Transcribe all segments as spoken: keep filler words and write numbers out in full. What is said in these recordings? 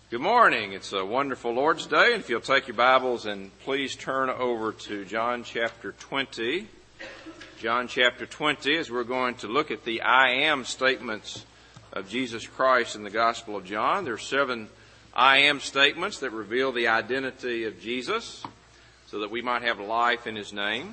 Good morning. It's a wonderful Lord's Day, and if you'll take your Bibles and please turn over to John chapter twenty. John chapter twenty, as we're going to look at the I am statements of Jesus Christ in the Gospel of John. There are seven I am statements that reveal the identity of Jesus so that we might have life in His name.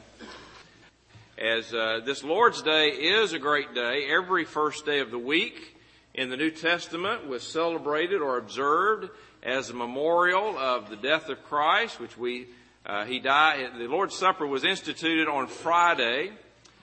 As uh, this Lord's Day is a great day, every first day of the week in the New Testament was celebrated or observed as a memorial of the death of Christ, which we uh, he died. The Lord's Supper was instituted on Friday,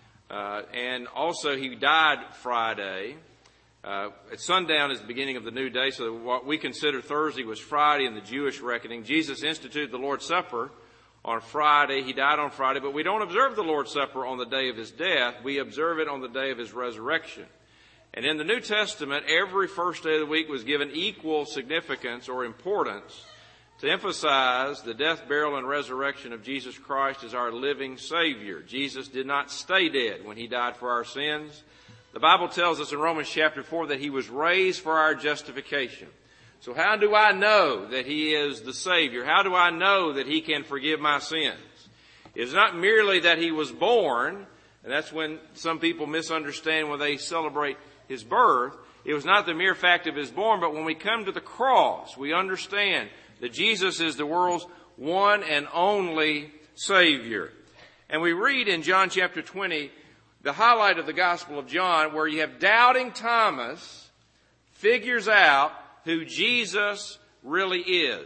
uh, and also he died Friday. Uh, at sundown is the beginning of the new day, so what we consider Thursday was Friday in the Jewish reckoning. Jesus instituted the Lord's Supper on Friday. He died on Friday, but we don't observe the Lord's Supper on the day of His death. We observe it on the day of His resurrection. And in the New Testament, every first day of the week was given equal significance or importance to emphasize the death, burial, and resurrection of Jesus Christ as our living Savior. Jesus did not stay dead when He died for our sins. The Bible tells us in Romans chapter four that He was raised for our justification. So how do I know that He is the Savior? How do I know that He can forgive my sins? It's not merely that He was born, and that's when some people misunderstand when they celebrate His birth. It was not the mere fact of His born, but when we come to the cross, we understand that Jesus is the world's one and only Savior. And we read in John chapter twenty, the highlight of the Gospel of John, where you have doubting Thomas figures out who Jesus really is.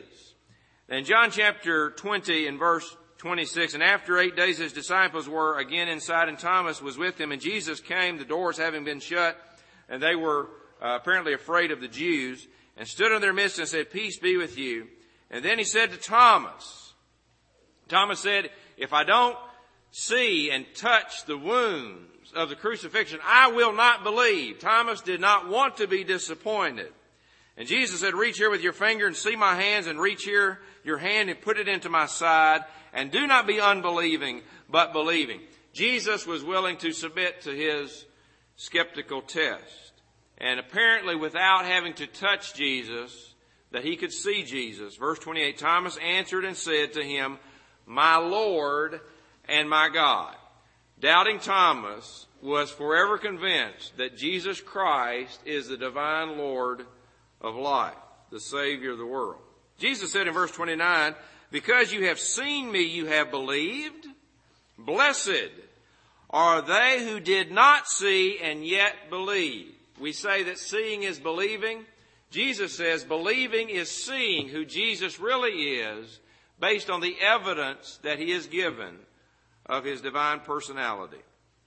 In John chapter twenty and verse twenty-six, and after eight days His disciples were again inside, and Thomas was with them, and Jesus came, the doors having been shut, and they were uh, apparently afraid of the Jews, and stood in their midst and said, "Peace be with you." And then He said to Thomas, Thomas said, "If I don't see and touch the wounds of the crucifixion, I will not believe." Thomas did not want to be disappointed. And Jesus said, "Reach here with your finger and see my hands, and reach here your hand and put it into my side, and do not be unbelieving, but believing." Jesus was willing to submit to His skeptical test. And apparently without having to touch Jesus, that he could see Jesus. Verse twenty-eight, Thomas answered and said to Him, "My Lord and my God." Doubting Thomas was forever convinced that Jesus Christ is the divine Lord of life, the Savior of the world. Jesus said in verse twenty-nine, "Because you have seen me, you have believed. Blessed are they who did not see and yet believe." We say that seeing is believing. Jesus says believing is seeing who Jesus really is based on the evidence that He has given of His divine personality.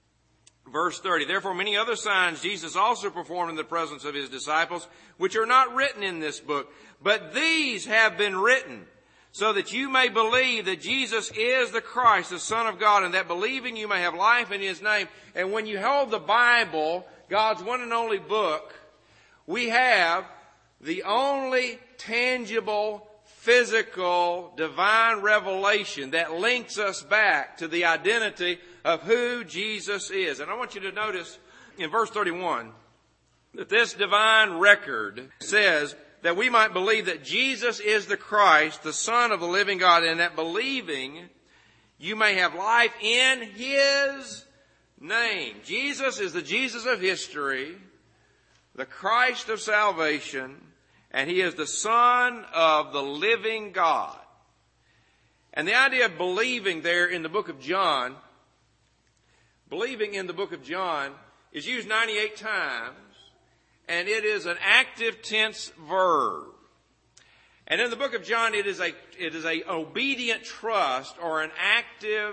Verse thirty, "Therefore many other signs Jesus also performed in the presence of His disciples, which are not written in this book. But these have been written, so that you may believe that Jesus is the Christ, the Son of God, and that believing you may have life in His name." And when you hold the Bible, God's one and only book, we have the only tangible, physical, divine revelation that links us back to the identity of who Jesus is. And I want you to notice in verse thirty-one that this divine record says that we might believe that Jesus is the Christ, the Son of the living God, and that believing you may have life in His name. Jesus is the Jesus of history, the Christ of salvation, and He is the Son of the living God. And the idea of believing there in the book of John, believing in the book of John is used ninety-eight times, and it is an active tense verb. And in the book of John, it is a, it is a obedient trust or an active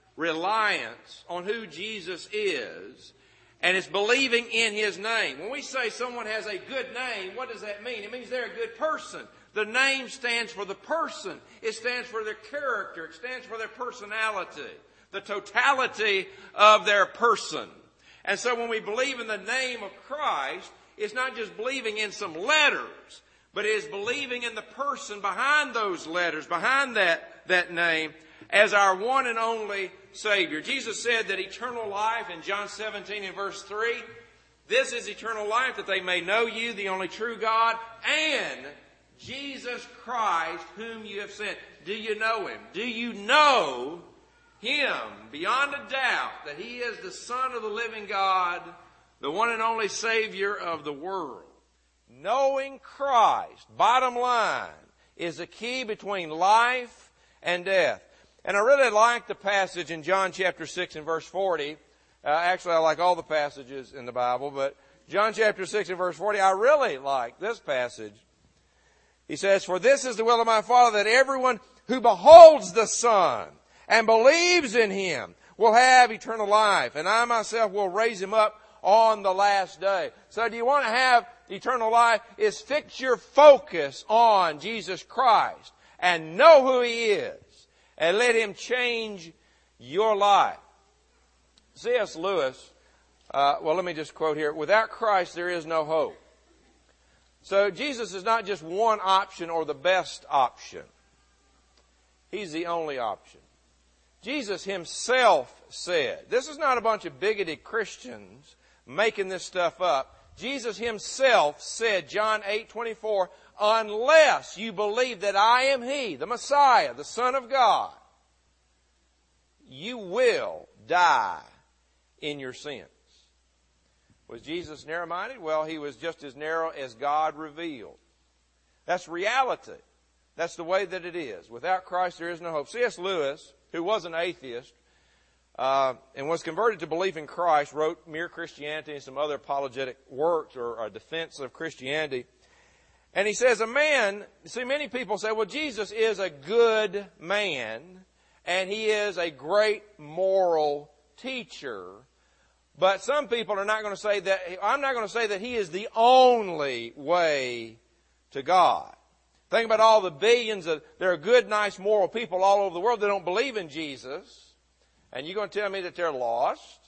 reliance on who Jesus is, and it's believing in His name. When we say someone has a good name, what does that mean? It means they're a good person. The name stands for the person. It stands for their character. It stands for their personality, the totality of their person. And so when we believe in the name of Christ, it's not just believing in some letters, but it is believing in the person behind those letters, behind that, that name, as our one and only Savior. Jesus said that eternal life in John seventeen and verse three, "This is eternal life, that they may know you, the only true God, and Jesus Christ whom you have sent. Do you know him? Do you know him beyond a doubt that he is the Son of the living God, the one and only Savior of the world? Knowing Christ, bottom line, is the key between life and death. And I really like the passage in John chapter six and verse forty. Uh, actually, I like all the passages in the Bible, but John chapter six and verse forty, I really like this passage. He says, "For this is the will of my Father, that everyone who beholds the Son and believes in him will have eternal life, and I myself will raise him up on the last day." So do you want to have eternal life? Is fix your focus on Jesus Christ and know who he is and let him change your life. C S Lewis, uh, well, let me just quote here, "Without Christ there is no hope." So Jesus is not just one option or the best option. He's the only option. Jesus himself said, this is not a bunch of bigoted Christians making this stuff up. Jesus himself said, John eight twenty-four, "Unless you believe that I am he, the Messiah, the Son of God, you will die in your sins." Was Jesus narrow-minded? Well, he was just as narrow as God revealed. That's reality. That's the way that it is. Without Christ, there is no hope. C S Lewis, who was an atheist, uh, and was converted to belief in Christ, wrote Mere Christianity and some other apologetic works or a defense of Christianity. And he says, a man, see, many people say, well, Jesus is a good man, and he is a great moral teacher. But some people are not going to say that, I'm not going to say that he is the only way to God. Think about all the billions of, there are good, nice, moral people all over the world that don't believe in Jesus. And you're going to tell me that they're lost?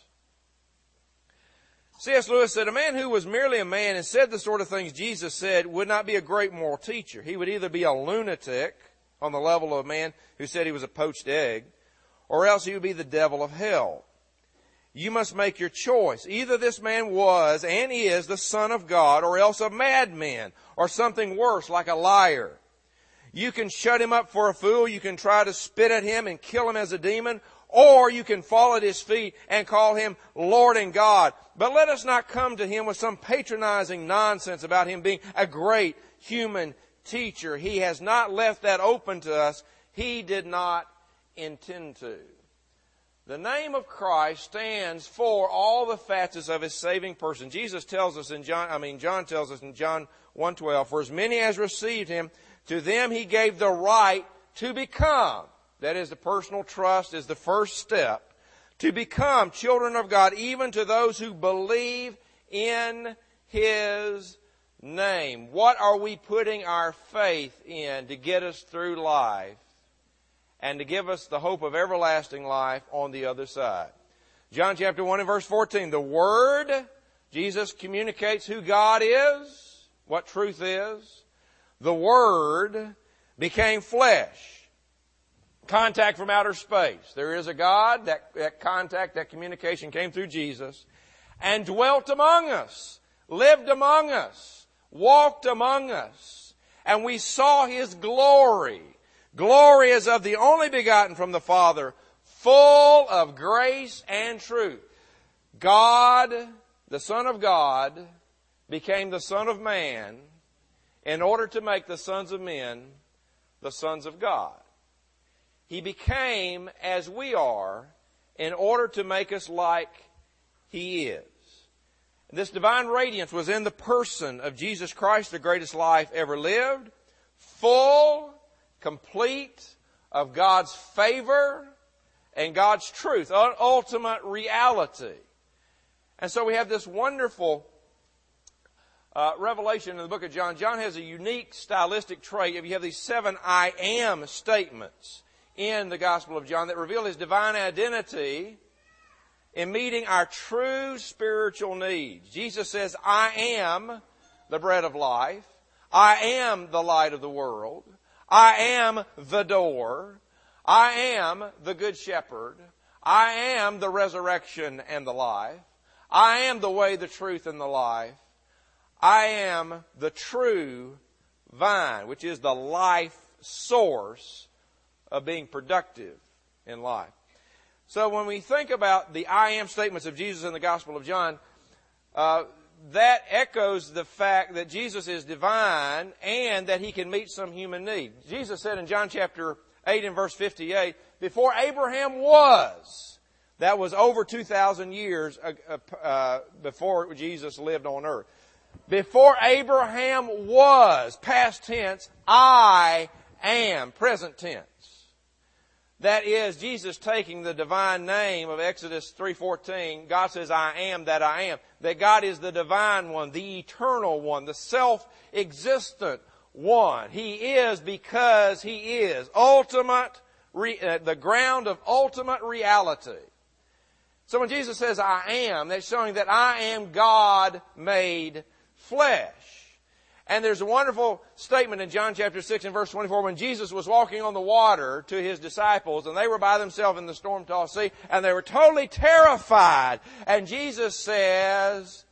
C S Lewis said, a man who was merely a man and said the sort of things Jesus said would not be a great moral teacher. He would either be a lunatic on the level of a man who said he was a poached egg, or else he would be the devil of hell. You must make your choice. Either this man was and is the Son of God, or else a madman, or something worse, like a liar. You can shut him up for a fool, you can try to spit at him and kill him as a demon, or you can fall at his feet and call him Lord and God. But let us not come to him with some patronizing nonsense about him being a great human teacher. He has not left that open to us. He did not intend to. The name of Christ stands for all the facets of his saving person. Jesus tells us in John, I mean, John tells us in John one twelve, "For as many as received him, to them he gave the right to become," that is, the personal trust is the first step, "to become children of God, even to those who believe in his name." What are we putting our faith in to get us through life and to give us the hope of everlasting life on the other side? John chapter one and verse fourteen, the Word, Jesus communicates who God is, what truth is. The Word became flesh. Contact from outer space. There is a God. That, that contact, that communication came through Jesus. And dwelt among us. Lived among us. Walked among us. And we saw his glory. Glory as of the only begotten from the Father, full of grace and truth. God, the Son of God, became the Son of Man in order to make the sons of men the sons of God. He became as we are in order to make us like he is. This divine radiance was in the person of Jesus Christ, the greatest life ever lived, full, complete of God's favor and God's truth, ultimate reality. And so we have this wonderful uh, revelation in the book of John. John has a unique stylistic trait. If you have these seven I am statements in the Gospel of John that reveal his divine identity in meeting our true spiritual needs. Jesus says, I am the bread of life. I am the light of the world. I am the door. I am the good shepherd. I am the resurrection and the life. I am the way, the truth, and the life. I am the true vine, which is the life source of being productive in life. So when we think about the I am statements of Jesus in the Gospel of John, uh, that echoes the fact that Jesus is divine and that He can meet some human need. Jesus said in John chapter eight and verse fifty-eight, before Abraham was, that was over two thousand years uh, uh, before Jesus lived on earth. Before Abraham was, past tense, I am, present tense. That is, Jesus taking the divine name of Exodus three fourteen. God says, I am that I am. That God is the divine one, the eternal one, the self-existent one. He is because He is. Ultimate, re, uh, the ground of ultimate reality. So when Jesus says, I am, that's showing that I am God made flesh. And there's a wonderful statement in John chapter six and verse twenty-four when Jesus was walking on the water to His disciples and they were by themselves in the storm-tossed sea and they were totally terrified. And Jesus says,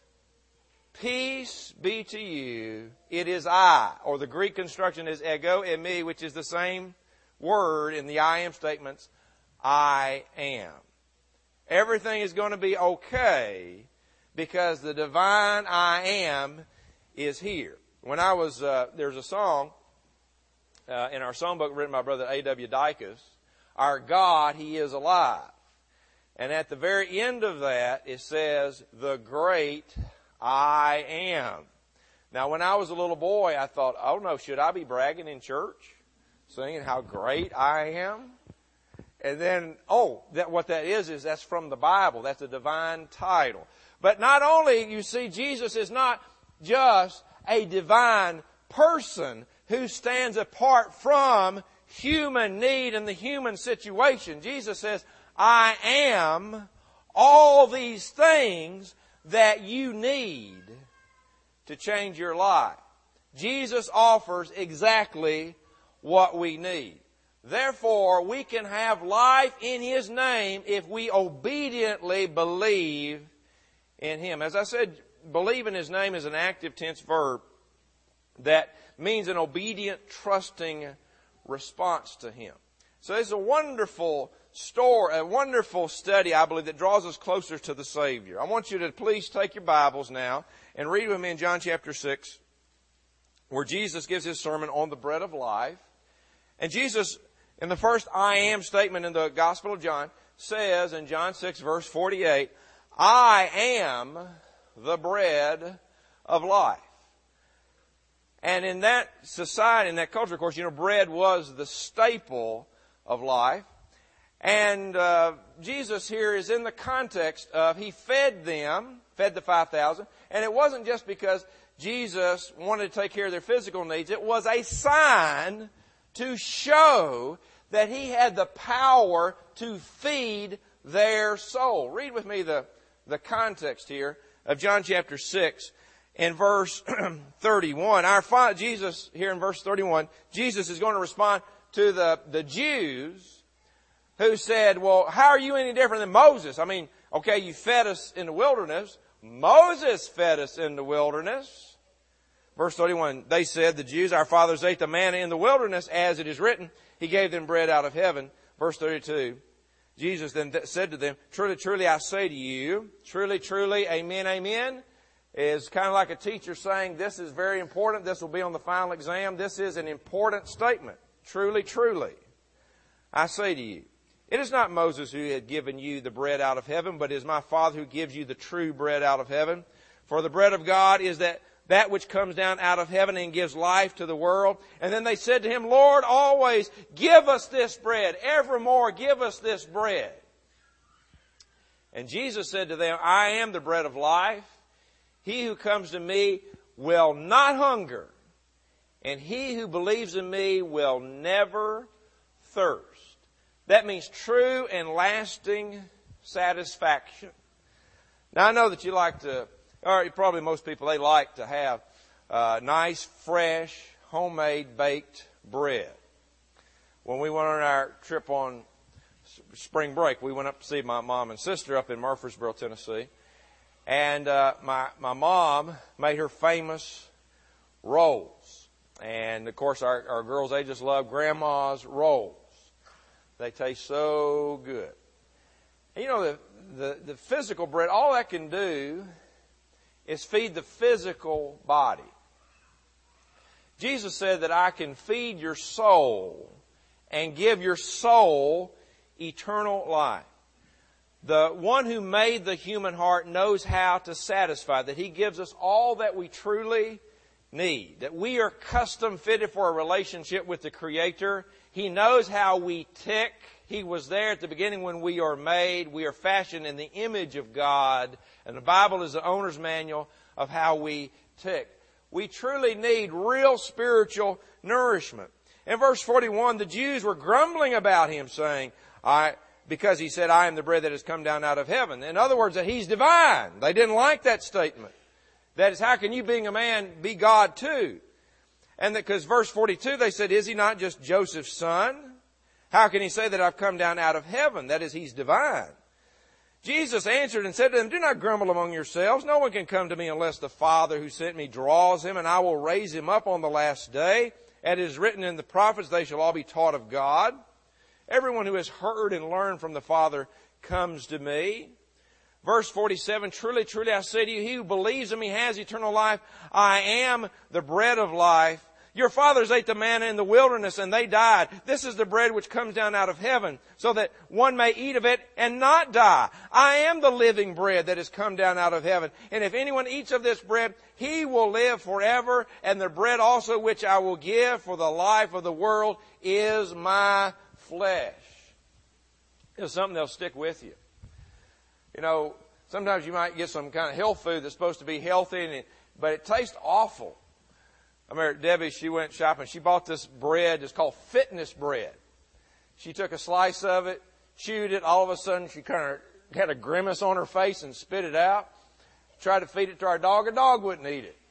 peace be to you, it is I. Or the Greek construction is ego eimi, which is the same word in the I am statements, I am. Everything is going to be okay because the divine I am is here. When I was, uh, there's a song uh, in our songbook written by Brother A W Dykus, our God, He is alive. And at the very end of that, it says, the great I am. Now, when I was a little boy, I thought, oh no, should I be bragging in church, singing how great I am? And then, oh, that what that is, is that's from the Bible. That's a divine title. But not only, you see, Jesus is not just a divine person who stands apart from human need and the human situation. Jesus says, I am all these things that you need to change your life. Jesus offers exactly what we need. Therefore, we can have life in His name if we obediently believe in Him. As I said, believe in His name is an active tense verb that means an obedient, trusting response to Him. So it's a wonderful story, a wonderful study, I believe, that draws us closer to the Savior. I want you to please take your Bibles now and read with me in John chapter six, where Jesus gives His sermon on the bread of life. And Jesus, in the first I am statement in the Gospel of John, says in John six verse forty-eight, I am the bread of life. And in that society, in that culture, of course, you know, bread was the staple of life. And uh, Jesus here is in the context of He fed them, fed the five thousand. And it wasn't just because Jesus wanted to take care of their physical needs. It was a sign to show that He had the power to feed their soul. Read with me the, the context here of John chapter six in verse thirty-one. Our Father, Jesus, here in verse thirty-one, Jesus is going to respond to the, the Jews who said, well, how are you any different than Moses? I mean, okay, you fed us in the wilderness. Moses fed us in the wilderness. Verse thirty-one, they said, the Jews, our fathers ate the manna in the wilderness, as it is written, He gave them bread out of heaven. Verse thirty-two, Jesus then th- said to them, truly, truly, I say to you, truly, truly, amen, amen, is kind of like a teacher saying, this is very important, this will be on the final exam, this is an important statement. Truly, truly, I say to you, it is not Moses who had given you the bread out of heaven, but it is my Father who gives you the true bread out of heaven. For the bread of God is that that which comes down out of heaven and gives life to the world. And then they said to Him, Lord, always give us this bread. Evermore give us this bread. And Jesus said to them, I am the bread of life. He who comes to me will not hunger, and he who believes in me will never thirst. That means true and lasting satisfaction. Now, I know that you like to, or probably most people, they like to have uh, nice, fresh, homemade, baked bread. When we went on our trip on spring break, we went up to see my mom and sister up in Murfreesboro, Tennessee. And uh, my, my mom made her famous rolls. And, of course, our, our girls, they just love Grandma's rolls. They taste so good. And, you know, the, the, the physical bread, all that can do is feed the physical body. Jesus said that I can feed your soul and give your soul eternal life. The one who made the human heart knows how to satisfy, that He gives us all that we truly need, that we are custom fitted for a relationship with the Creator. He knows how we tick. He was there at the beginning when we are made. We are fashioned in the image of God, and the Bible is the owner's manual of how we tick. We truly need real spiritual nourishment. In verse forty-one, the Jews were grumbling about Him, saying, I... because He said, I am the bread that has come down out of heaven. In other words, that He's divine. They didn't like that statement. That is, how can you, being a man, be God too? And that because verse forty-two, they said, is He not just Joseph's son? How can He say that I've come down out of heaven? That is, He's divine. Jesus answered and said to them, do not grumble among yourselves. No one can come to me unless the Father who sent me draws him, and I will raise him up on the last day. As it is written in the prophets, they shall all be taught of God. Everyone who has heard and learned from the Father comes to me. Verse forty-seven, truly, truly, I say to you, he who believes in me has eternal life. I am the bread of life. Your fathers ate the manna in the wilderness and they died. This is the bread which comes down out of heaven, so that one may eat of it and not die. I am the living bread that has come down out of heaven. And if anyone eats of this bread, he will live forever. And the bread also which I will give for the life of the world is my flesh. It's something that'll stick with you. You know, sometimes you might get some kind of health food that's supposed to be healthy, and it, but it tastes awful. I remember Debbie, she went shopping. She bought this bread. It's called fitness bread. She took a slice of it, chewed it. All of a sudden, she kind of had a grimace on her face and spit it out. Tried to feed it to our dog. A dog wouldn't eat it.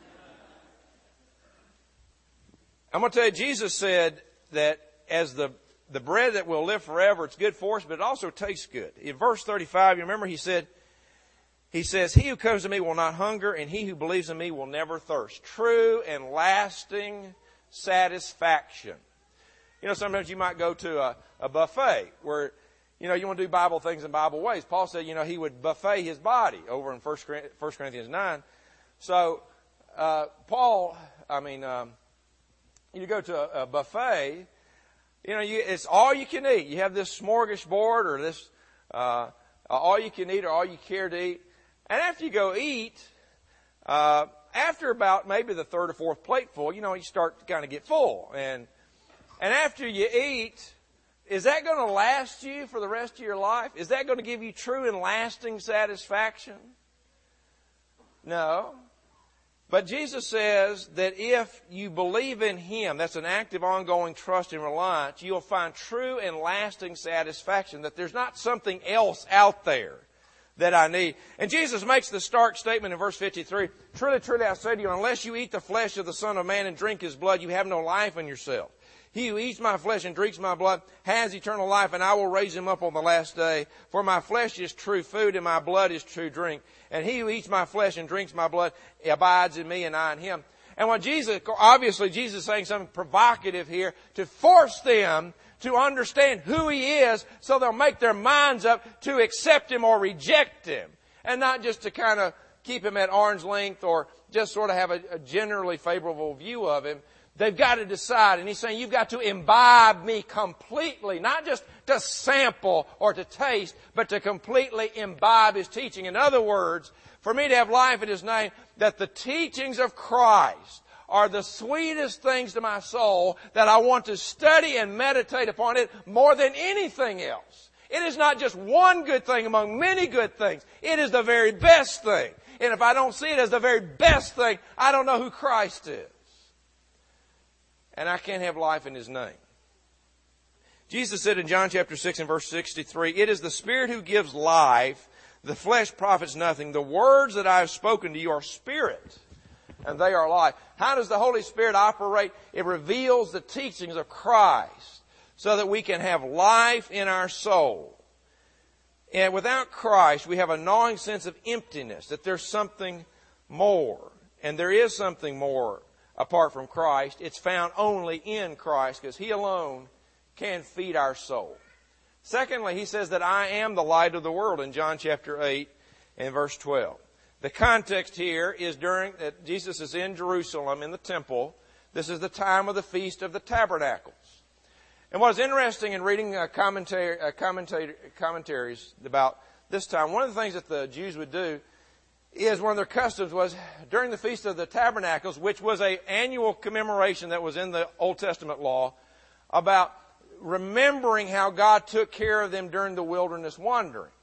I'm going to tell you, Jesus said that as the the bread that will live forever, it's good for us, but it also tastes good. In verse thirty-five, you remember he said, He says, he who comes to me will not hunger, and he who believes in me will never thirst. True and lasting satisfaction. You know, sometimes you might go to a, a buffet where, you know, you want to do Bible things in Bible ways. Paul said, you know, he would buffet his body over in First Corinthians nine. So, uh, Paul, I mean, um, you go to a, a buffet, you know, you, it's all you can eat. You have this smorgasbord or this, uh, all you can eat or all you care to eat. And after you go eat, uh, after about maybe the third or fourth plateful, you know, you start to kind of get full. And, and after you eat, is that going to last you for the rest of your life? Is that going to give you true and lasting satisfaction? No. But Jesus says that if you believe in Him, that's an active, ongoing trust and reliance, you'll find true and lasting satisfaction, that there's not something else out there that I need. And Jesus makes the stark statement in verse fifty-three, truly, truly, I say to you, unless you eat the flesh of the Son of Man and drink His blood, you have no life in yourself. He who eats my flesh and drinks my blood has eternal life, and I will raise him up on the last day. For my flesh is true food, and my blood is true drink. And he who eats my flesh and drinks my blood abides in me, and I in him. And when Jesus, obviously Jesus is saying something provocative here to force them to understand who He is, so they'll make their minds up to accept Him or reject Him. And not just to kind of keep Him at arm's length or just sort of have a, a generally favorable view of Him. They've got to decide. And He's saying you've got to imbibe me completely. Not just to sample or to taste, but to completely imbibe His teaching. In other words, for me to have life in His name, that the teachings of Christ are the sweetest things to my soul, that I want to study and meditate upon it more than anything else. It is not just one good thing among many good things. It is the very best thing. And if I don't see it as the very best thing, I don't know who Christ is. And I can't have life in His name. Jesus said in John chapter six and verse sixty-three, it is the Spirit who gives life. The flesh profits nothing. The words that I have spoken to you are spirit, and they are life. How does the Holy Spirit operate? It reveals the teachings of Christ so that we can have life in our soul. And without Christ, we have a gnawing sense of emptiness, that there's something more. And there is something more apart from Christ. It's found only in Christ because He alone can feed our soul. Secondly, He says that I am the light of the world in John chapter eight and verse twelve. The context here is during that Jesus is in Jerusalem in the temple. This is the time of the Feast of the Tabernacles. And what is interesting in reading uh, commentary, uh, commentator, commentaries about this time, one of the things that the Jews would do is one of their customs was during the Feast of the Tabernacles, which was an annual commemoration that was in the Old Testament law, about remembering how God took care of them during the wilderness wandering.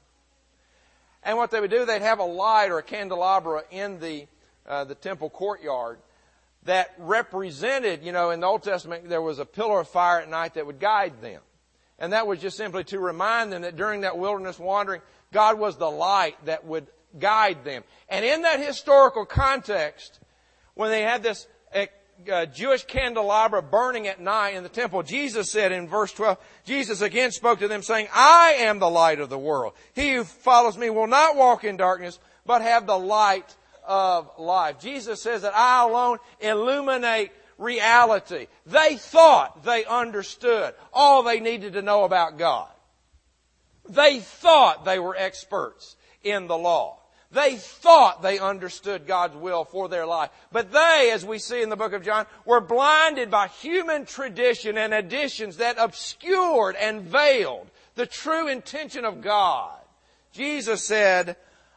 And what they would do, they'd have a light or a candelabra in the uh, the temple courtyard that represented, you know, in the Old Testament, there was a pillar of fire at night that would guide them. And that was just simply to remind them that during that wilderness wandering, God was the light that would guide them. And in that historical context, when they had this uh, Jewish candelabra burning at night in the temple, Jesus said in verse twelve, Jesus again spoke to them saying, I am the light of the world. He who follows me will not walk in darkness, but have the light of life. Jesus says that I alone illuminate reality. They thought they understood all they needed to know about God. They thought they were experts in the law. They thought they understood God's will for their life. But they, as we see in the book of John, were blinded by human tradition and additions that obscured and veiled the true intention of God. Jesus said,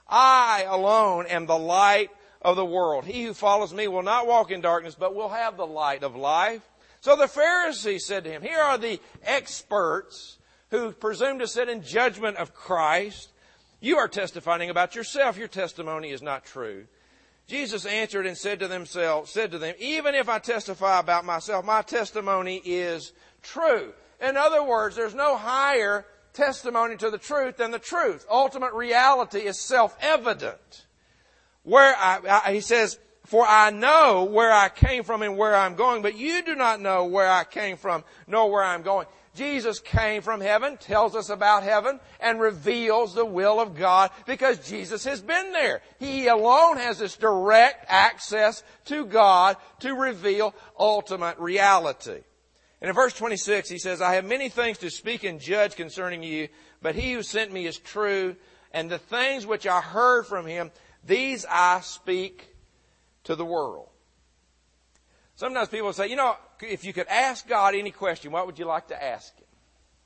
I alone am the light of the world. He who follows me will not walk in darkness, but will have the light of life. So the Pharisees said to him, here are the experts who presume to sit in judgment of Christ. You are testifying about yourself. Your testimony is not true. Jesus answered and said to themselves, said to them, even if I testify about myself, my testimony is true. In other words, there's no higher testimony to the truth than the truth. Ultimate reality is self-evident. Where I, I, he says, for I know where I came from and where I'm going, but you do not know where I came from nor where I'm going. Jesus came from heaven, tells us about heaven, and reveals the will of God because Jesus has been there. He alone has this direct access to God to reveal ultimate reality. And in verse twenty-six, he says, I have many things to speak and judge concerning you, but he who sent me is true, and the things which I heard from him, these I speak to the world. Sometimes people say, you know, if you could ask God any question, what would you like to ask Him?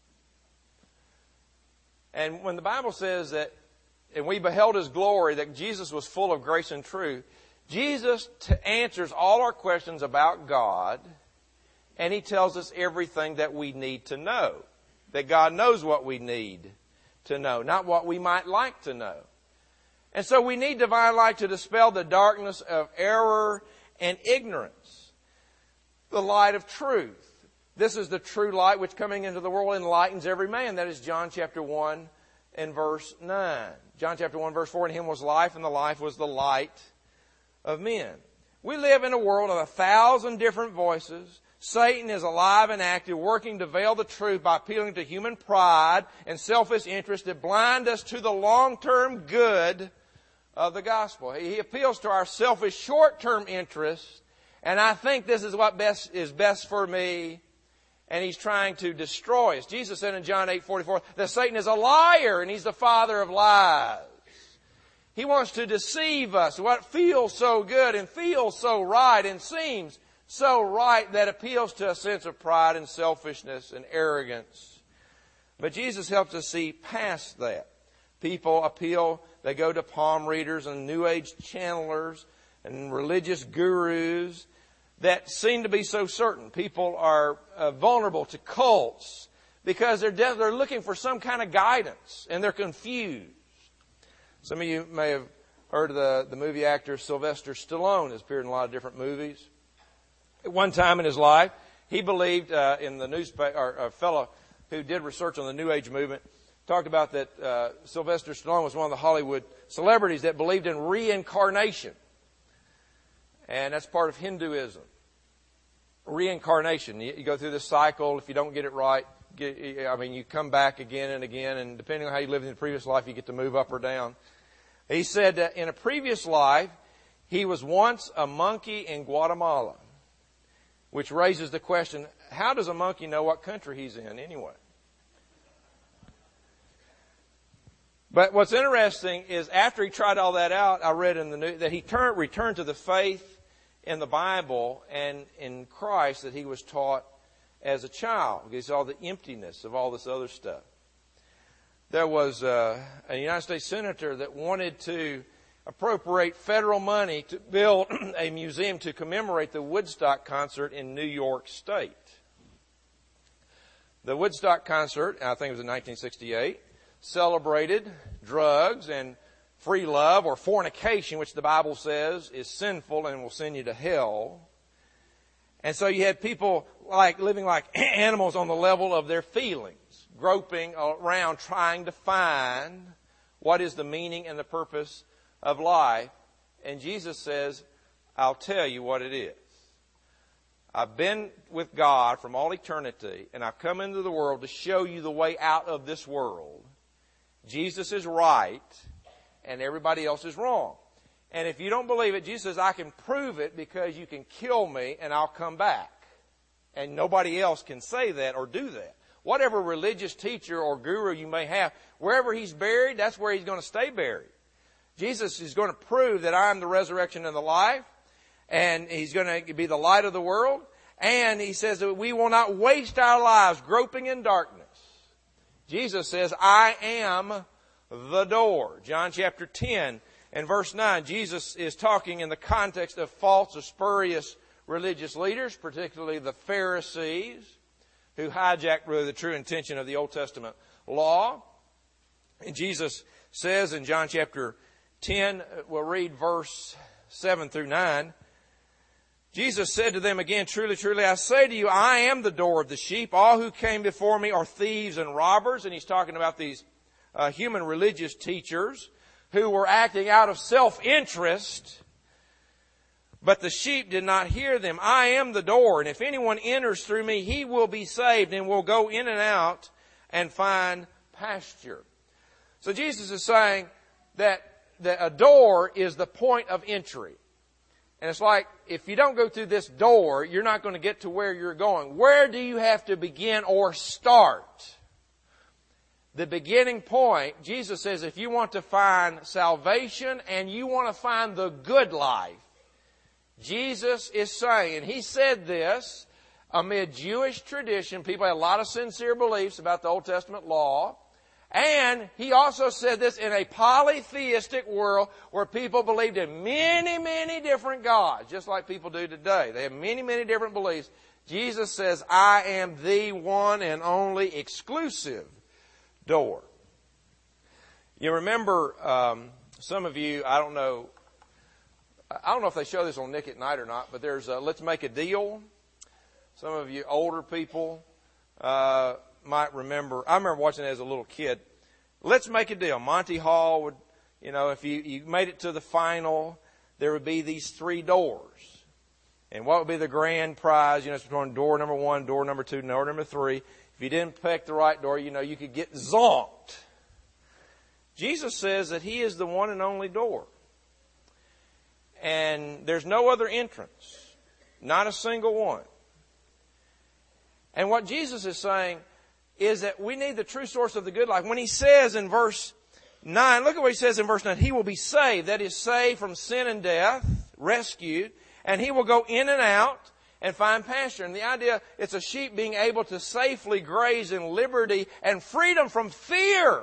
And when the Bible says that, and we beheld His glory, that Jesus was full of grace and truth, Jesus t- answers all our questions about God, and He tells us everything that we need to know. That God knows what we need to know, not what we might like to know. And so we need divine light to dispel the darkness of error and ignorance. The light of truth. This is the true light which coming into the world enlightens every man. That is John chapter one and verse nine. John chapter one verse four, in Him was life, and the life was the light of men. We live in a world of a thousand different voices. Satan is alive and active, working to veil the truth by appealing to human pride and selfish interest that blind us to the long-term good of the gospel. He appeals to our selfish short-term interests, and I think this is what best is best for me, and he's trying to destroy us. Jesus said in John eight forty-four that Satan is a liar, and he's the father of lies. He wants to deceive us. What feels so good and feels so right and seems so right that appeals to a sense of pride and selfishness and arrogance. But Jesus helps us see past that. People appeal, they go to palm readers and New Age channelers and religious gurus that seem to be so certain. People are uh, vulnerable to cults because they're de- they're looking for some kind of guidance and they're confused. Some of you may have heard of the, the movie actor Sylvester Stallone. Has appeared in a lot of different movies. At one time in his life, he believed uh, in the newspaper, or a fellow who did research on the New Age movement, talked about that uh, Sylvester Stallone was one of the Hollywood celebrities that believed in reincarnation. And that's part of Hinduism. Reincarnation. You, you go through this cycle. If you don't get it right, get, I mean, you come back again and again. And depending on how you lived in the previous life, you get to move up or down. He said that in a previous life, he was once a monkey in Guatemala. which raises the question, how does a monkey know what country he's in anyway? But what's interesting is after he tried all that out, I read in the news that he turned, returned to the faith in the Bible and in Christ that he was taught as a child. He saw the emptiness of all this other stuff. There was uh, a United States senator that wanted to appropriate federal money to build a museum to commemorate the Woodstock concert in New York State. The Woodstock concert, I think it was in nineteen sixty-eight, celebrated drugs and free love or fornication, which the Bible says is sinful and will send you to hell. And so you had people like living like animals on the level of their feelings, groping around trying to find what is the meaning and the purpose of life. And Jesus says, I'll tell you what it is. I've been with God from all eternity, and I've come into the world to show you the way out of this world. Jesus is right, and everybody else is wrong. And if you don't believe it, Jesus says, I can prove it because you can kill me and I'll come back. And nobody else can say that or do that. Whatever religious teacher or guru you may have, wherever he's buried, that's where he's going to stay buried. Jesus is going to prove that I am the resurrection and the life, and he's going to be the light of the world. And he says that we will not waste our lives groping in darkness. Jesus says, I am the door. John chapter ten and verse nine, Jesus is talking in the context of false or spurious religious leaders, particularly the Pharisees, who hijacked really the true intention of the Old Testament law. And Jesus says in John chapter ten, we'll read verse seven through nine. Jesus said to them again, truly, truly, I say to you, I am the door of the sheep. All who came before me are thieves and robbers. And he's talking about these uh, human religious teachers who were acting out of self-interest. But the sheep did not hear them. I am the door, and if anyone enters through me, he will be saved and will go in and out and find pasture. So Jesus is saying that, that a door is the point of entry. And it's like, if you don't go through this door, you're not going to get to where you're going. Where do you have to begin or start? The beginning point, Jesus says, if you want to find salvation and you want to find the good life, Jesus is saying, and he said this amid Jewish tradition. People had a lot of sincere beliefs about the Old Testament law. And he also said this in a polytheistic world where people believed in many, many different gods, just like people do today. They have many, many different beliefs. Jesus says, I am the one and only exclusive door. You remember, um, some of you, I don't know, I don't know if they show this on Nick at Night or not, but there's a Let's Make a Deal. Some of you older people uh, might remember. I remember watching it as a little kid. Let's Make a Deal. Monty Hall would, you know, if you, you made it to the final, there would be these three doors. And what would be the grand prize? You know, it's between door number one, door number two, door number three. If you didn't pick the right door, you know, you could get zonked. Jesus says that he is the one and only door. And there's no other entrance. Not a single one. And what Jesus is saying is that we need the true source of the good life. When he says in verse nine, look at what he says in verse nine. He will be saved. That is, saved from sin and death, rescued. And he will go in and out and find pasture. And the idea, it's a sheep being able to safely graze in liberty and freedom from fear.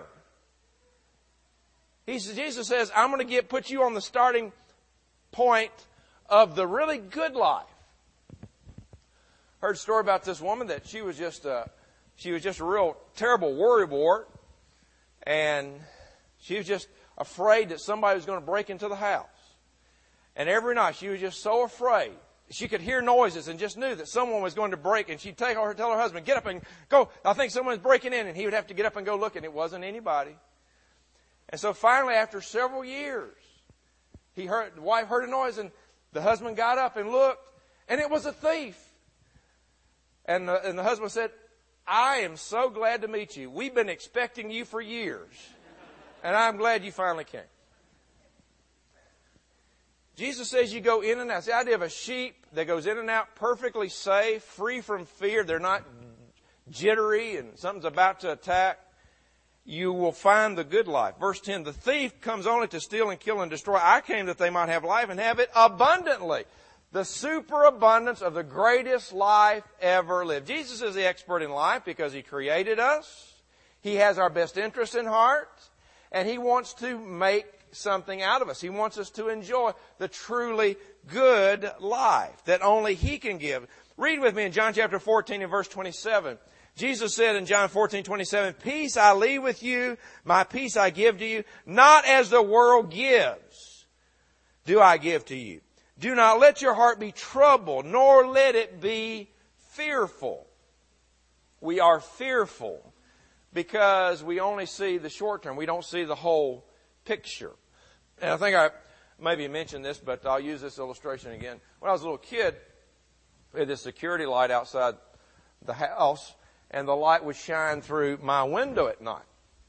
He says, Jesus says, I'm going to get put you on the starting point of the really good life. Heard a story about this woman that she was just a, she was just a real terrible worrywart, and she was just afraid that somebody was going to break into the house. And every night she was just so afraid. She could hear noises and just knew that someone was going to break, and she'd take her, tell her husband, get up and go. I think someone's breaking in, and he would have to get up and go look, and it wasn't anybody. And so finally, after several years, he heard, the wife heard a noise, and the husband got up and looked, and it was a thief. And the, and the husband said, I am so glad to meet you. We've been expecting you for years, and I'm glad you finally came. Jesus says you go in and out. It's the idea of a sheep that goes in and out perfectly safe, free from fear. They're not jittery and something's about to attack. You will find the good life. Verse ten, the thief comes only to steal and kill and destroy. I came that they might have life and have it abundantly. The superabundance of the greatest life ever lived. Jesus is the expert in life because He created us. He has our best interest in heart. And He wants to make something out of us. He wants us to enjoy the truly good life that only He can give. Read with me in John chapter fourteen and verse twenty-seven. Jesus said in John fourteen twenty-seven, peace I leave with you, my peace I give to you, not as the world gives, do I give to you. Do not let your heart be troubled, nor let it be fearful. We are fearful because we only see the short term. We don't see the whole picture. And I think I maybe mentioned this, but I'll use this illustration again. When I was a little kid, we had this security light outside the house, and the light would shine through my window at night.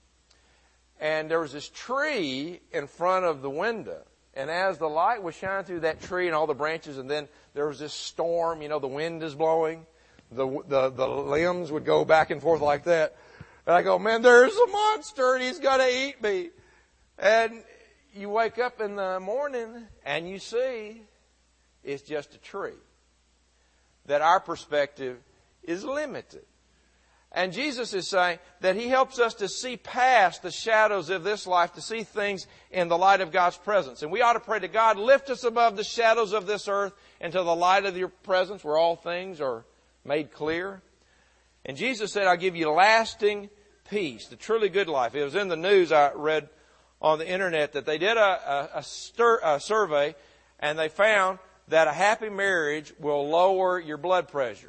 And there was this tree in front of the window. And as the light was shining through that tree and all the branches, and then there was this storm, you know, the wind is blowing, the the, the limbs would go back and forth like that. And I go, man, there's a monster and he's going to eat me. And you wake up in the morning and you see it's just a tree. That our perspective is limited. And Jesus is saying that He helps us to see past the shadows of this life, to see things in the light of God's presence. And we ought to pray to God, lift us above the shadows of this earth into the light of Your presence where all things are made clear. And Jesus said, I'll give you lasting peace, the truly good life. It was in the news, I read on the internet, that they did a, a, a, stir, a survey and they found that a happy marriage will lower your blood pressure.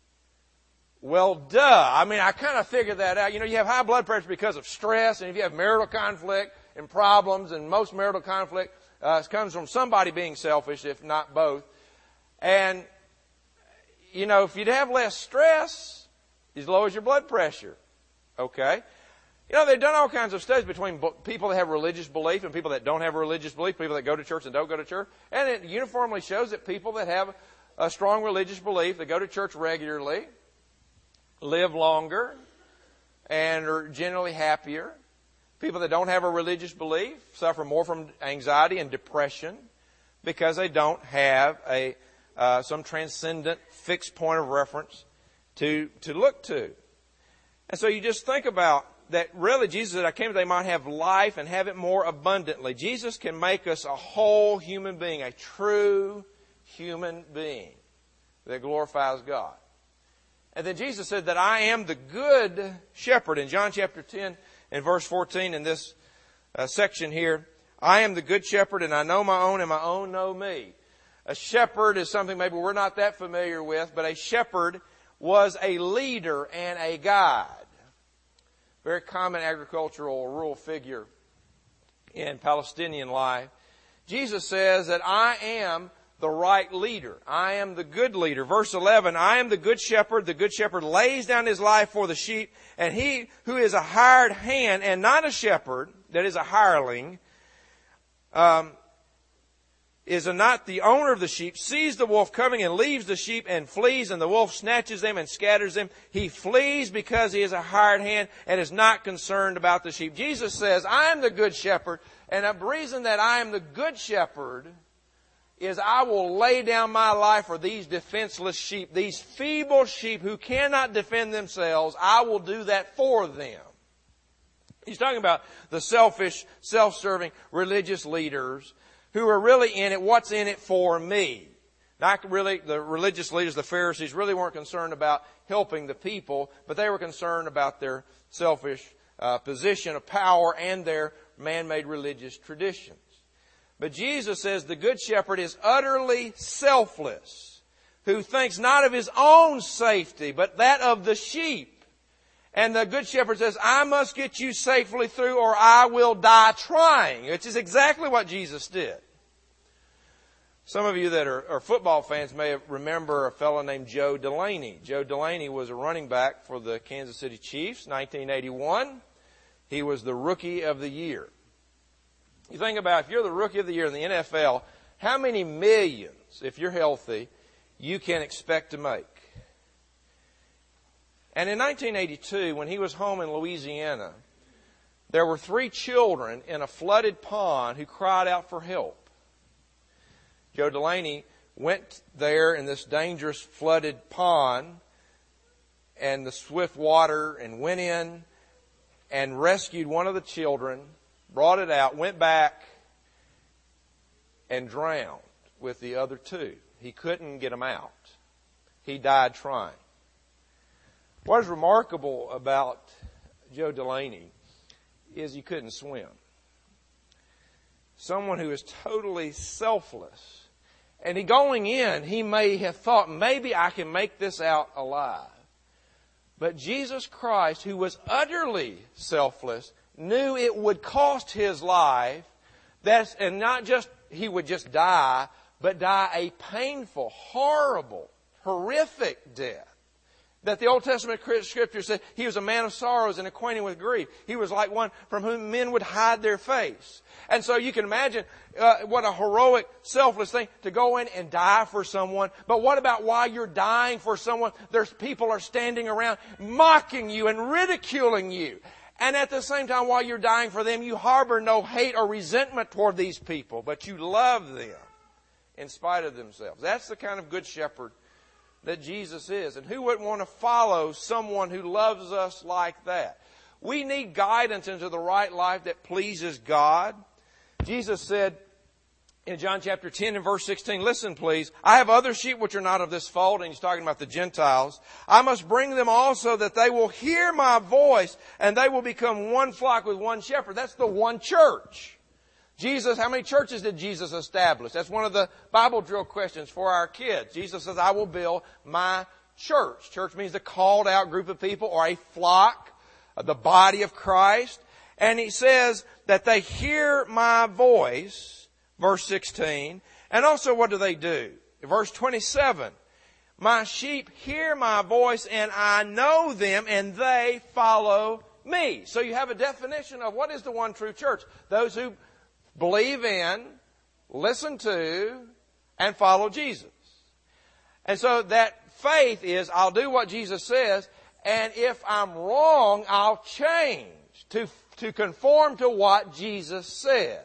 Well, duh. I mean, I kind of figured that out. You know, you have high blood pressure because of stress, and if you have marital conflict and problems, and most marital conflict uh, comes from somebody being selfish, if not both. And, you know, if you'd have less stress, it lowers your blood pressure. Okay? You know, they've done all kinds of studies between people that have religious belief and people that don't have a religious belief, people that go to church and don't go to church. And it uniformly shows that people that have a strong religious belief, that go to church regularly, live longer and are generally happier. People that don't have a religious belief suffer more from anxiety and depression because they don't have a uh, some transcendent fixed point of reference to to look to. And so you just think about that. Really, Jesus said, I came that they might have life and have it more abundantly. Jesus can make us a whole human being, a true human being that glorifies God. And then Jesus said that I am the good shepherd. In John chapter ten and verse fourteen, in this uh, section here, I am the good shepherd and I know my own and my own know me. A shepherd is something maybe we're not that familiar with, but a shepherd was a leader and a guide. Very common agricultural or rural figure in Palestinian life. Jesus says that I am the right leader. I am the good leader. Verse eleven, I am the good shepherd. The good shepherd lays down his life for the sheep. And he who is a hired hand and not a shepherd, that is a hireling, um, is a, not the owner of the sheep, sees the wolf coming and leaves the sheep and flees, and the wolf snatches them and scatters them. He flees because he is a hired hand and is not concerned about the sheep. Jesus says, I am the good shepherd. And the reason that I am the good shepherd is I will lay down my life for these defenseless sheep, these feeble sheep who cannot defend themselves. I will do that for them. He's talking about the selfish, self-serving religious leaders who are really in it, what's in it for me? Not really, the religious leaders, the Pharisees, really weren't concerned about helping the people, but they were concerned about their selfish uh, position of power and their man-made religious traditions. But Jesus says the good shepherd is utterly selfless, who thinks not of his own safety, but that of the sheep. And the good shepherd says, I must get you safely through or I will die trying, which is exactly what Jesus did. Some of you that are, are football fans may remember a fellow named Joe Delaney. Joe Delaney was a running back for the Kansas City Chiefs, nineteen eighty-one. He was the Rookie of the Year. You think about if you're the Rookie of the Year in the N F L, how many millions, if you're healthy, you can expect to make. And in nineteen eighty-two, when he was home in Louisiana, there were three children in a flooded pond who cried out for help. Joe Delaney went there in this dangerous flooded pond and the swift water and went in and rescued one of the children, brought it out, went back and drowned with the other two. He couldn't get them out. He died trying. What is remarkable about Joe Delaney is he couldn't swim. Someone who is totally selfless. And he going in, he may have thought, maybe I can make this out alive. But Jesus Christ, who was utterly selfless, knew it would cost his life, that's, and not just he would just die, but die a painful, horrible, horrific death. That the Old Testament Scripture said he was a man of sorrows and acquainted with grief. He was like one from whom men would hide their face. And so you can imagine uh, what a heroic, selfless thing to go in and die for someone. But what about while you're dying for someone, there's people are standing around mocking you and ridiculing you. And at the same time, while you're dying for them, you harbor no hate or resentment toward these people, but you love them in spite of themselves. That's the kind of good shepherd that Jesus is. And who wouldn't want to follow someone who loves us like that? We need guidance into the right life that pleases God. Jesus said in John chapter ten and verse sixteen, listen please, I have other sheep which are not of this fold, and he's talking about the Gentiles. I must bring them also that they will hear my voice, and they will become one flock with one shepherd. That's the one church. Jesus, how many churches did Jesus establish? That's one of the Bible drill questions for our kids. Jesus says, I will build my church. Church means a called out group of people or a flock, the body of Christ. And he says that they hear my voice, verse sixteen. And also what do they do? Verse twenty-seven, my sheep hear my voice and I know them and they follow me. So you have a definition of what is the one true church. Those who believe in, listen to, and follow Jesus. And so that faith is, I'll do what Jesus says, and if I'm wrong, I'll change to, to conform to what Jesus says.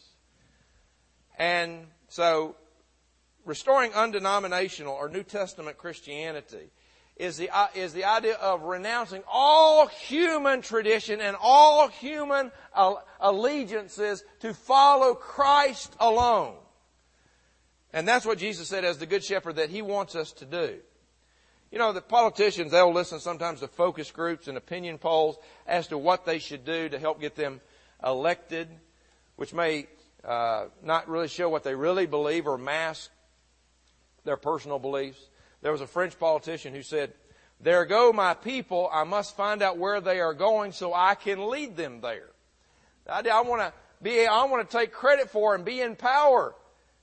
And so, restoring undenominational or New Testament Christianity is the, is the idea of renouncing all human tradition and all human allegiances to follow Christ alone. And that's what Jesus said as the Good Shepherd that He wants us to do. You know, the politicians, they'll listen sometimes to focus groups and opinion polls as to what they should do to help get them elected, which may uh, not really show what they really believe or mask their personal beliefs. There was a French politician who said, there go my people, I must find out where they are going so I can lead them there. I, I want to be, I want to take credit for and be in power.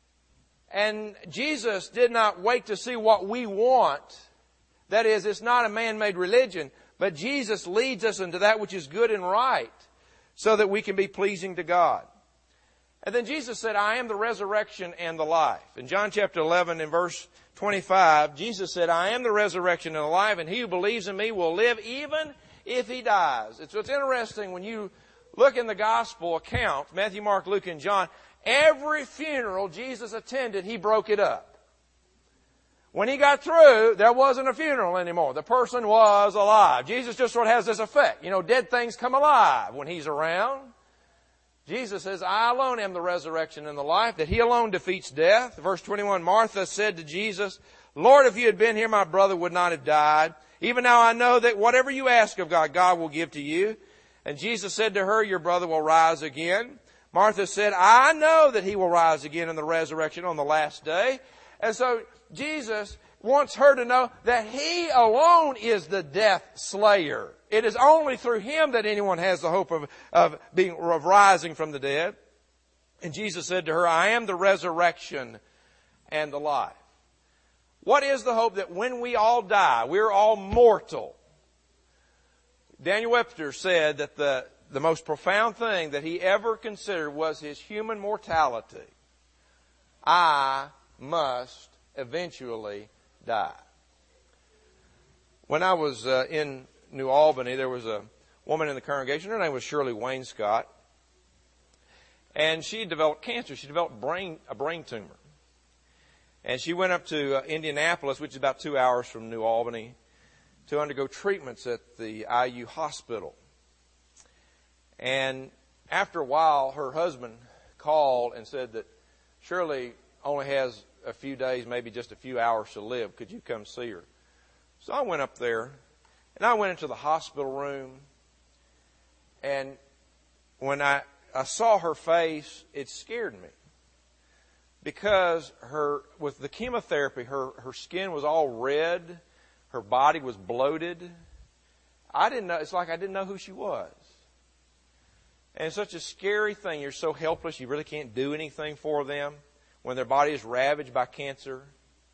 And Jesus did not wait to see what we want. That is, it's not a man-made religion, but Jesus leads us into that which is good and right so that we can be pleasing to God. And then Jesus said, I am the resurrection and the life. In John chapter eleven and verse twenty-five, Jesus said, I am the resurrection and the life, and he who believes in me will live even if he dies. It's what's interesting when you look in the gospel accounts, Matthew, Mark, Luke, and John, every funeral Jesus attended, he broke it up. When he got through, there wasn't a funeral anymore. The person was alive. Jesus just sort of has this effect. You know, dead things come alive when he's around. Jesus says, I alone am the resurrection and the life, that he alone defeats death. Verse twenty-one, Martha said to Jesus, Lord, if you had been here, my brother would not have died. Even now I know that whatever you ask of God, God will give to you. And Jesus said to her, your brother will rise again. Martha said, I know that he will rise again in the resurrection on the last day. And so Jesus wants her to know that he alone is the death slayer. It is only through him that anyone has the hope of, of being, of rising from the dead. And Jesus said to her, I am the resurrection and the life. What is the hope? That when we all die, we're all mortal. Daniel Webster said that the, the most profound thing that he ever considered was his human mortality. I must eventually die. When I was uh, in New Albany, there was a woman in the congregation. Her name was Shirley Wainscott. And she developed cancer. She developed brain a brain tumor. And she went up to uh, Indianapolis, which is about two hours from New Albany, to undergo treatments at the I U hospital. And after a while, her husband called and said that Shirley only has a few days, maybe just a few hours to live. Could you come see her? So I went up there, and I went into the hospital room. And when I, I saw her face, it scared me. Because her, with the chemotherapy, her, her skin was all red. Her body was bloated. I didn't know, it's like I didn't know who she was. And it's such a scary thing. You're so helpless, you really can't do anything for them when their body is ravaged by cancer.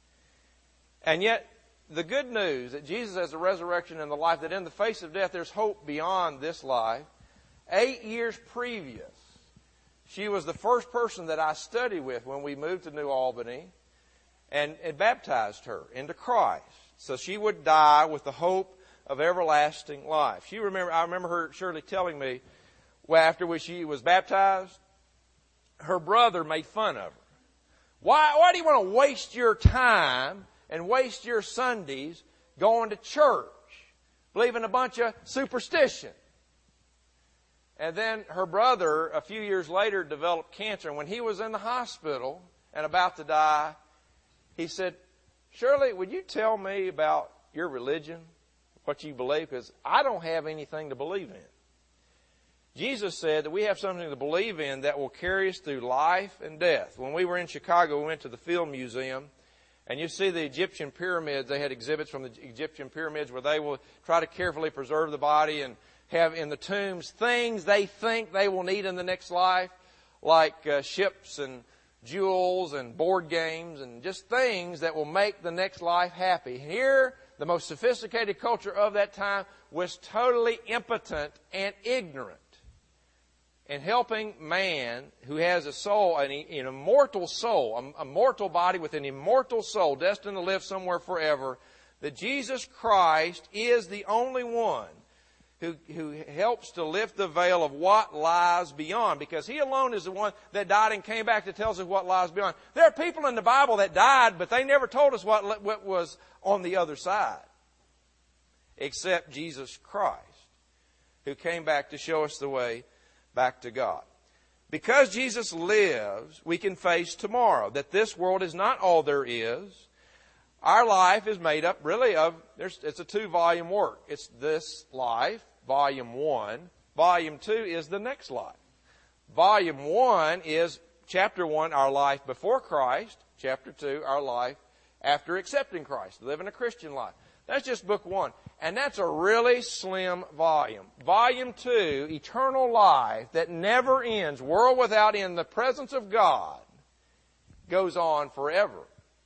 And yet, the good news that Jesus has the resurrection and the life, that in the face of death there's hope beyond this life. Eight years previous, she was the first person that I studied with when we moved to New Albany and, and baptized her into Christ. So she would die with the hope of everlasting life. She remember, I remember her Shirley telling me, well, after she was baptized, her brother made fun of her. Why, why do you want to waste your time and waste your Sundays going to church, believing a bunch of superstition? And then her brother, a few years later, developed cancer. And when he was in the hospital and about to die, he said, Shirley, would you tell me about your religion, what you believe? Because I don't have anything to believe in. Jesus said that we have something to believe in that will carry us through life and death. When we were in Chicago, we went to the Field Museum. And you see the Egyptian pyramids. They had exhibits from the Egyptian pyramids where they will try to carefully preserve the body and have in the tombs things they think they will need in the next life, like uh, ships and jewels and board games and just things that will make the next life happy. Here, the most sophisticated culture of that time was totally impotent and ignorant in helping man who has a soul, an, an immortal soul, a, a mortal body with an immortal soul destined to live somewhere forever, that Jesus Christ is the only one Who, who helps to lift the veil of what lies beyond, because He alone is the one that died and came back that tells us what lies beyond. There are people in the Bible that died, but they never told us what, what was on the other side, except Jesus Christ, who came back to show us the way back to God. Because Jesus lives, we can face tomorrow, that this world is not all there is. Our life is made up really of, there's, it's a two-volume work. It's this life, volume one. Volume two is the next life. Volume one is chapter one, our life before Christ. Chapter two, our life after accepting Christ, living a Christian life. That's just book one. And that's a really slim volume. Volume two, eternal life that never ends, world without end, the presence of God, goes on forever.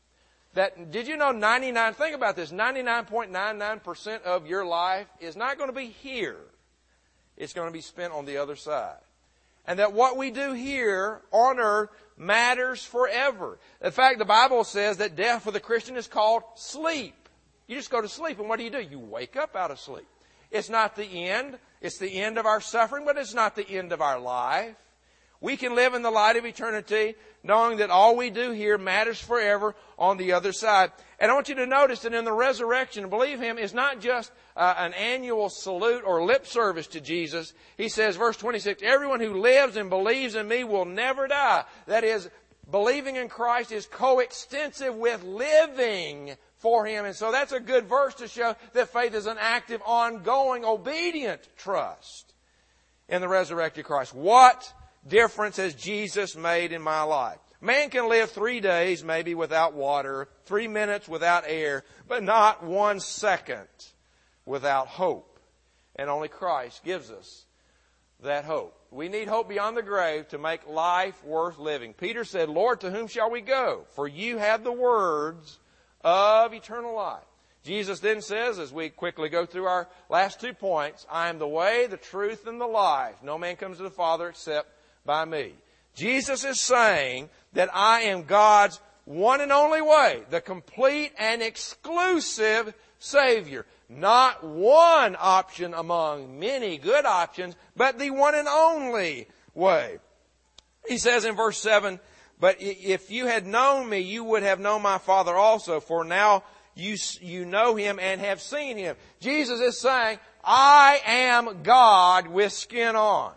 That, did you know ninety-nine, think about this, ninety-nine point nine nine percent of your life is not going to be here. It's going to be spent on the other side. And that what we do here on earth matters forever. In fact, the Bible says that death for the Christian is called sleep. You just go to sleep, and what do you do? You wake up out of sleep. It's not the end. It's the end of our suffering, but it's not the end of our life. We can live in the light of eternity, knowing that all we do here matters forever on the other side. And I want you to notice that in the resurrection, believe Him is not just uh, an annual salute or lip service to Jesus. He says, verse twenty-six, everyone who lives and believes in me will never die. That is, believing in Christ is coextensive with living for Him. And so that's a good verse to show that faith is an active, ongoing, obedient trust in the resurrected Christ. What difference has Jesus made in my life? Man can live three days maybe without water, three minutes without air, but not one second without hope. And only Christ gives us that hope. We need hope beyond the grave to make life worth living. Peter said, Lord, to whom shall we go? For you have the words of eternal life. Jesus then says, as we quickly go through our last two points, I am the way, the truth, and the life. No man comes to the Father except by me. Jesus is saying that I am God's one and only way, the complete and exclusive Savior. Not one option among many good options, but the one and only way. He says in verse seven, but if you had known me, you would have known my Father also, for now you, you know him and have seen him. Jesus is saying, I am God with skin on.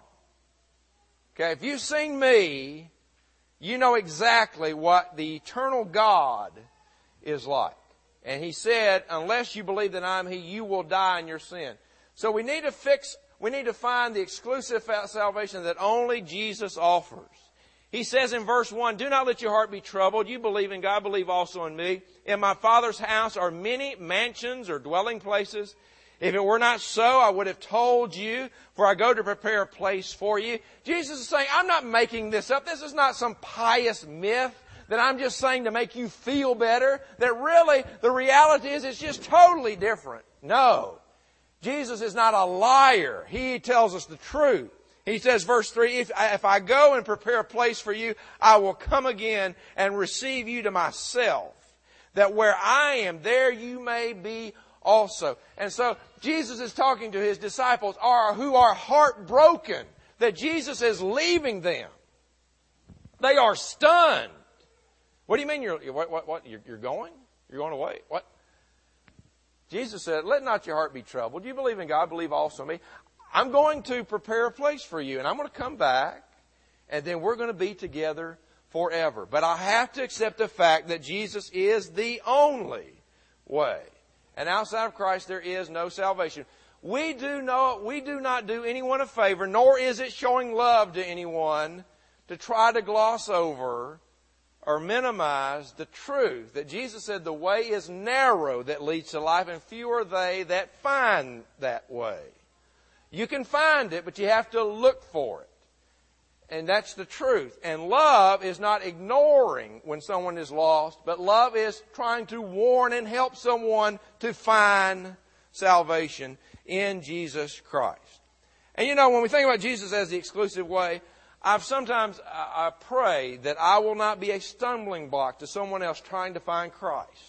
Okay, if you've seen me, you know exactly what the eternal God is like. And he said, unless you believe that I'm he, you will die in your sin. So we need to fix, we need to find the exclusive salvation that only Jesus offers. He says in verse one, do not let your heart be troubled. You believe in God, believe also in me. In my Father's house are many mansions or dwelling places. If it were not so, I would have told you, for I go to prepare a place for you. Jesus is saying, I'm not making this up. This is not some pious myth that I'm just saying to make you feel better. That really, the reality is it's just totally different. No. Jesus is not a liar. He tells us the truth. He says, verse three, if I, if I go and prepare a place for you, I will come again and receive you to myself, that where I am, there you may be also. And so Jesus is talking to his disciples are, who are heartbroken that Jesus is leaving them. They are stunned. What do you mean you're, what, what, what, you're, you're going? You're going away? What? Jesus said, let not your heart be troubled. You believe in God, believe also in me. I'm going to prepare a place for you, and I'm going to come back, and then we're going to be together forever. But I have to accept the fact that Jesus is the only way. And outside of Christ, there is no salvation. We do know, we do not do anyone a favor, nor is it showing love to anyone to try to gloss over or minimize the truth that Jesus said the way is narrow that leads to life, and few are they that find that way. You can find it, but you have to look for it. And that's the truth. And love is not ignoring when someone is lost, but love is trying to warn and help someone to find salvation in Jesus Christ. And you know, when we think about Jesus as the exclusive way, I've sometimes, I pray that I will not be a stumbling block to someone else trying to find Christ.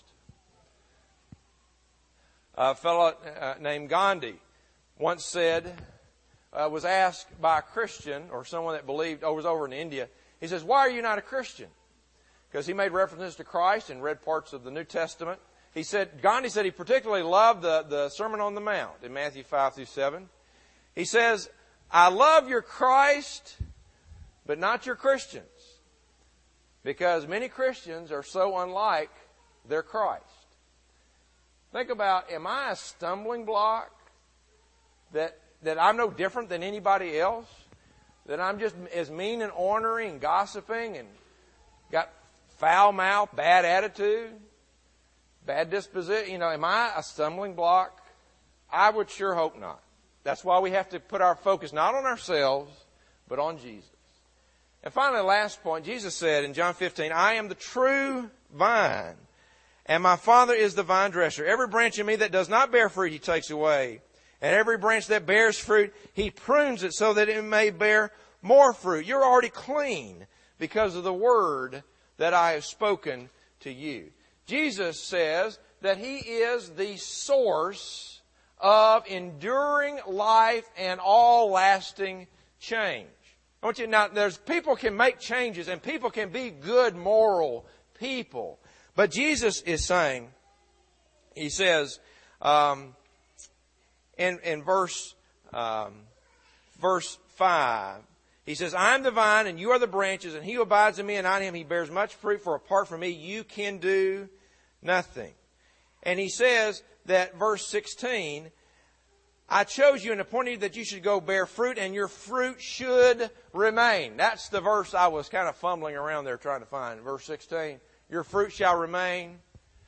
A fellow named Gandhi once said, uh, was asked by a Christian or someone that believed, or was over in India, he says, why are you not a Christian? Because he made references to Christ and read parts of the New Testament. He said, Gandhi said he particularly loved the, the Sermon on the Mount in Matthew five through seven. He says, I love your Christ, but not your Christians. Because many Christians are so unlike their Christ. Think about, am I a stumbling block? That, that I'm no different than anybody else? That I'm just as mean and ornery and gossiping and got foul mouth, bad attitude, bad disposition? You know, am I a stumbling block? I would sure hope not. That's why we have to put our focus not on ourselves, but on Jesus. And finally, the last point, Jesus said in John fifteen, I am the true vine, and my Father is the vine dresser. Every branch in me that does not bear fruit, He takes away. And every branch that bears fruit, He prunes it so that it may bear more fruit. You're already clean because of the word that I have spoken to you. Jesus says that He is the source of enduring life and all lasting change. I want you to, now, there's people can make changes and people can be good moral people. But Jesus is saying, He says, um, In, in verse, um, verse five, He says, I am the vine and you are the branches, and he who abides in me and I in him, he bears much fruit, for apart from me you can do nothing. And He says that verse sixteen, I chose you and appointed you that you should go bear fruit, and your fruit should remain. That's the verse I was kind of fumbling around there trying to find. Verse sixteen, your fruit shall remain.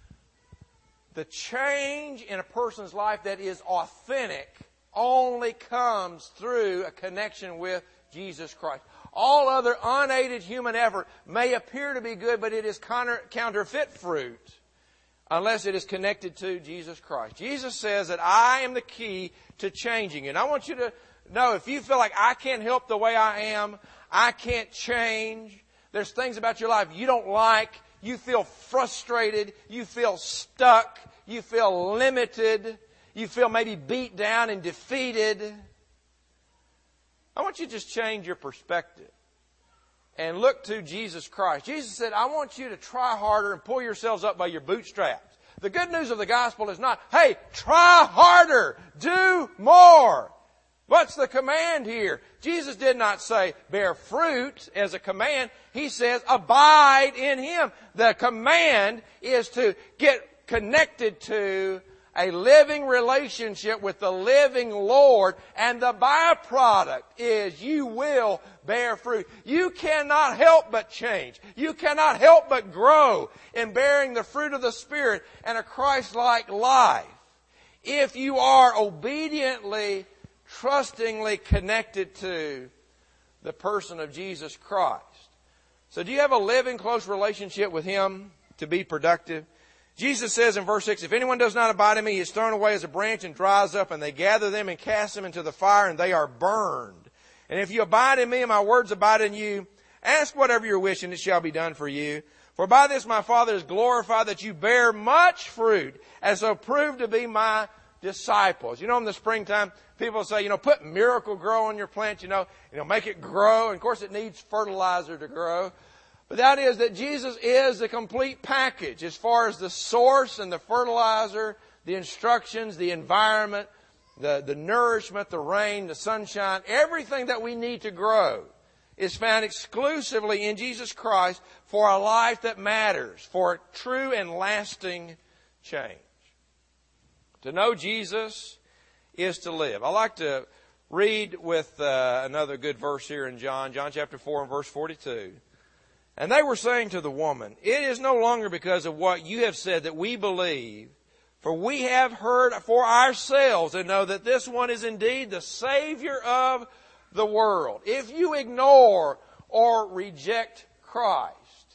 The change in a person's life that is authentic only comes through a connection with Jesus Christ. All other unaided human effort may appear to be good, but it is counter, counterfeit fruit unless it is connected to Jesus Christ. Jesus says that I am the key to changing. And I want you to No, if you feel like I can't help the way I am, I can't change, there's things about your life you don't like, you feel frustrated, you feel stuck, you feel limited, you feel maybe beat down and defeated, I want you to just change your perspective and look to Jesus Christ. Jesus said, I want you to try harder and pull yourselves up by your bootstraps. The good news of the gospel is not, hey, try harder, do more. What's the command here? Jesus did not say bear fruit as a command. He says abide in Him. The command is to get connected to a living relationship with the living Lord, and the byproduct is you will bear fruit. You cannot help but change. You cannot help but grow in bearing the fruit of the Spirit and a Christ-like life if you are obediently, trustingly connected to the person of Jesus Christ. So do you have a living, close relationship with Him to be productive? Jesus says in verse six, if anyone does not abide in me, he is thrown away as a branch and dries up, and they gather them and cast them into the fire, and they are burned. And if you abide in me and my words abide in you, ask whatever you wish, and it shall be done for you. For by this my Father is glorified, that you bear much fruit, and so prove to be my disciples. You know, in the springtime, people say, you know, put Miracle-Gro on your plant, you know, you know, make it grow. And of course, it needs fertilizer to grow. But that is that Jesus is the complete package as far as the source and the fertilizer, the instructions, the environment, the, the nourishment, the rain, the sunshine. Everything that we need to grow is found exclusively in Jesus Christ for a life that matters, for true and lasting change. To know Jesus is to live. I like to read with uh, another good verse here in John, John chapter four and verse forty-two. And they were saying to the woman, it is no longer because of what you have said that we believe, for we have heard for ourselves and know that this one is indeed the Savior of the world. If you ignore or reject Christ,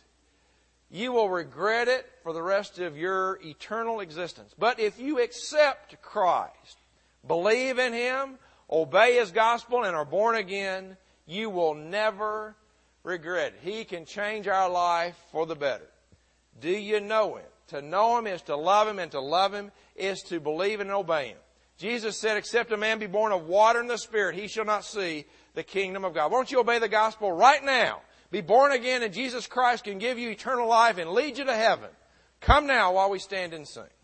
you will regret it for the rest of your eternal existence. But if you accept Christ, believe in Him, obey His gospel, and are born again, you will never regret it. He can change our life for the better. Do you know Him? To know Him is to love Him, and to love Him is to believe and obey Him. Jesus said, except a man be born of water and the Spirit, he shall not see the kingdom of God. Won't you obey the gospel right now? Be born again, and Jesus Christ can give you eternal life and lead you to heaven. Come now while we stand and sing.